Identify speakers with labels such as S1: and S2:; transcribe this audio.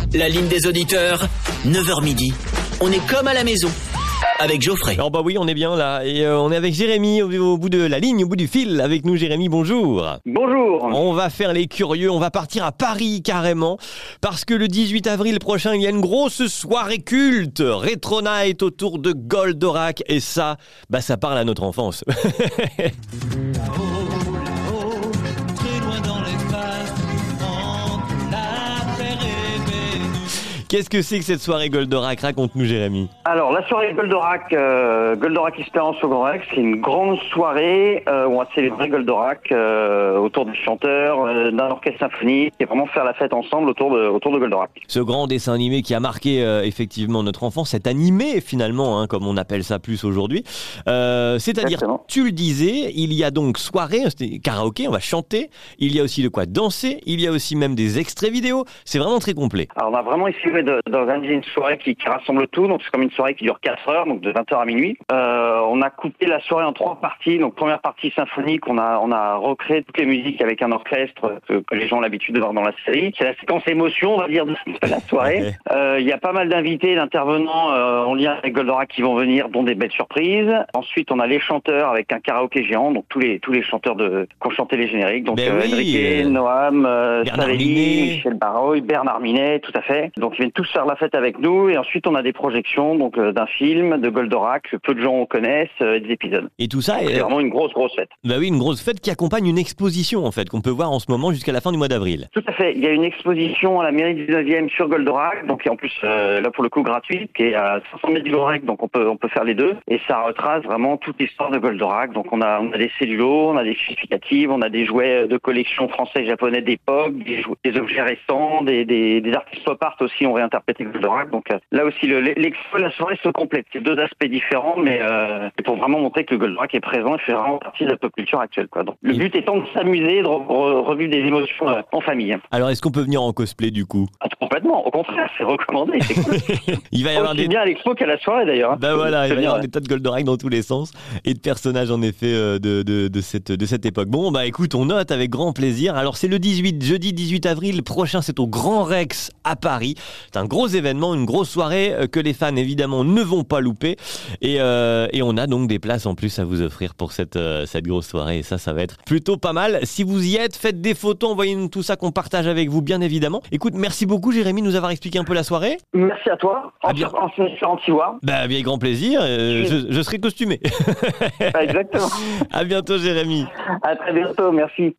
S1: La ligne des auditeurs, 9h midi. On est comme à la maison. Avec Geoffrey.
S2: Alors bah oui, on est bien là. Et on est avec Jérémy au bout de la ligne, au bout du fil. Avec nous, Jérémy, bonjour.
S3: Bonjour.
S2: On va faire les curieux, on va partir à Paris carrément. Parce que le 18 avril prochain, il y a une grosse soirée culte. Retro Night autour de Goldorak. Et ça, ça parle à notre enfance. Qu'est-ce que c'est que cette soirée Goldorak? Raconte-nous, Jérémy.
S3: Alors, la soirée Goldorak, Goldorak Experience au Grand Rex, c'est une grande soirée où on va célébrer Goldorak autour des chanteurs, d'un orchestre symphonique et vraiment faire la fête ensemble autour de Goldorak.
S2: Ce grand dessin animé qui a marqué effectivement notre enfance, cet animé finalement, comme on appelle ça plus aujourd'hui. C'est-à-dire,
S3: Exactement.
S2: Tu le disais, il y a donc soirée, karaoké, on va chanter, il y a aussi de quoi danser, il y a aussi même des extraits vidéo, c'est vraiment très complet.
S3: Alors, on a vraiment essayé d'organiser une soirée qui rassemble tout, donc c'est comme une soirée qui dure 4 heures, donc de 20h à minuit. On a coupé la soirée en 3 parties, donc première partie symphonique, on a recréé toutes les musiques avec un orchestre que les gens ont l'habitude de voir dans la série. C'est la séquence émotion, on va dire, de la soirée. Il y a pas mal d'invités, d'intervenants en lien avec Goldorak qui vont venir, dont des belles surprises. Ensuite, on a les chanteurs avec un karaoké géant, donc tous les chanteurs qui ont chanté les génériques, donc Enrique, Noam, Savelli, Michel Baroy, Bernard Minet, tout à fait. Donc ils viennent tous faire la fête avec nous, et ensuite on a des projections donc d'un film de Goldorak que peu de gens connaissent, et des épisodes.
S2: Et tout ça,
S3: c'est vraiment une grosse fête.
S2: Bah oui, une grosse fête qui accompagne une exposition en fait qu'on peut voir en ce moment jusqu'à la fin du mois d'avril.
S3: Tout à fait. Il y a une exposition à la mairie du 19e sur Goldorak, donc et en plus là pour le coup gratuite, qui est à 500 mètres du Goldorak, donc on peut faire les deux, et ça retrace vraiment toute l'histoire de Goldorak. Donc on a des cellulos, on a des justificatives, on a des jouets de collection français et japonais d'époque, des objets récents, des artistes pop art aussi ont réinterprété Goldorak. Donc là aussi l'expo, la soirée se complète. C'est deux aspects différents, mais pour vraiment montrer que Goldorak est présent et fait vraiment partie de la pop culture actuelle, quoi. Donc le but étant de s'amuser, de revivre des émotions en famille.
S2: Alors est-ce qu'on peut venir en cosplay du coup?
S3: Complètement, au contraire, c'est recommandé, c'est cool.
S2: Il va y avoir
S3: bien à l'expo qu'à la soirée d'ailleurs.
S2: Il va y avoir des tas de Goldorak dans tous les sens et de personnages en effet de cette époque. Bon écoute, on note avec grand plaisir. Alors c'est le jeudi 18 avril prochain, c'est au Grand Rex à Paris. C'est un gros événement, une grosse soirée que les fans évidemment ne vont pas louper. Et on a donc des places en plus à vous offrir pour cette grosse soirée. Et ça va être plutôt pas mal. Si vous y êtes, faites des photos, envoyez-nous tout ça qu'on partage avec vous bien évidemment. Écoute, merci beaucoup Jérémy de nous avoir expliqué un peu la soirée.
S3: Merci à toi. En Antivoix.
S2: Avec grand plaisir. Je serai costumé.
S3: Exactement.
S2: À bientôt Jérémy.
S3: À très bientôt, merci.